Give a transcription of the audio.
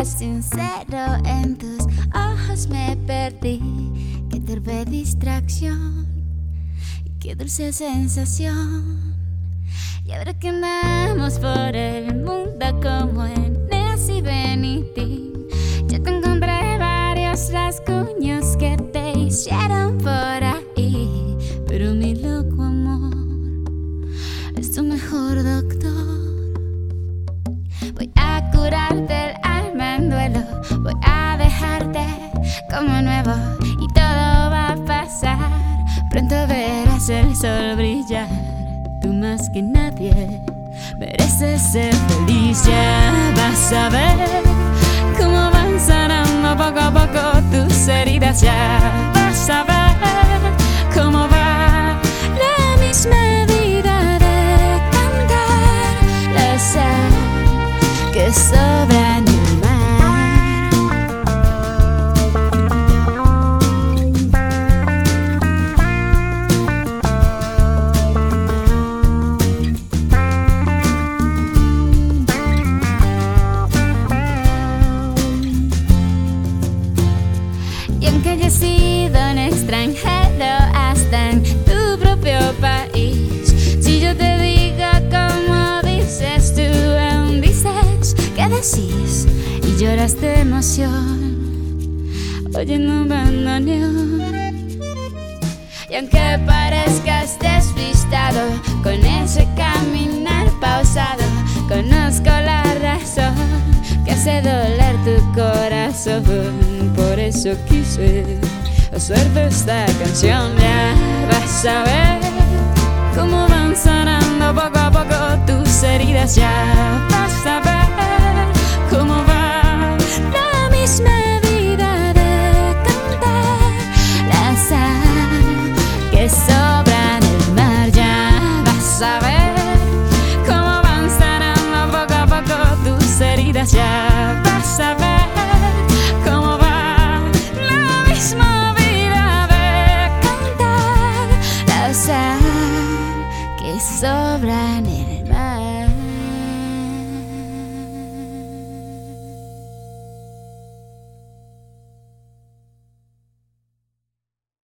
fuera sincero, en tus ojos me perdí. Qué torpe distracción, qué dulce sensación. Y ahora que andamos por el mundo como Eneas y Benitín, yo te encontré varios rasguños que te hicieron por ahí. Pero mi loco amor es tu mejor doctor. Voy a curarte el alma en duelo, voy a dejarte como nuevo y todo va a pasar. Pronto verás el sol brillar. Tú más que nadie mereces ser feliz. Ya vas a ver cómo van sanando poco a poco tus heridas. Ya vas a ver cómo va la misma vida de cantar la sal que sobra en el mar. Y aunque hayas sido un extranjero hasta en tu propio país, si yo te digo como dices, tú aún dices que decís y lloras de emoción oyendo un bandoneón. Y aunque parezcas despistado con ese caminar pausado, conozco la razón que hace doler tu corazón. Por eso quise hacerte esta canción. Ya vas a ver cómo van sanando poco a poco tus heridas. Ya vas a ver cómo va la misma vida de cantar la sal que sobra en el mar. Ya vas a ver cómo van sanando poco a poco tus heridas. Ya vas a ver cómo va la misma vida de cantar la sal que sobra en el mar.